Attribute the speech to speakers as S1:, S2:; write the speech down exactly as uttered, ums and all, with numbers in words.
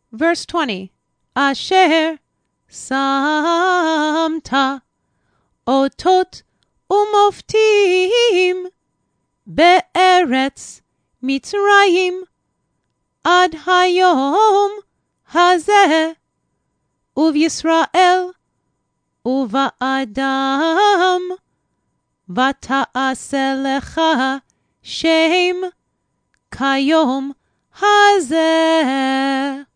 S1: Verse twenty. אשר שמת אותות ומופתים בארץ מצרים עד היום הזה, ובישראל ובאדם, ותעשה לך שם כיום הזה.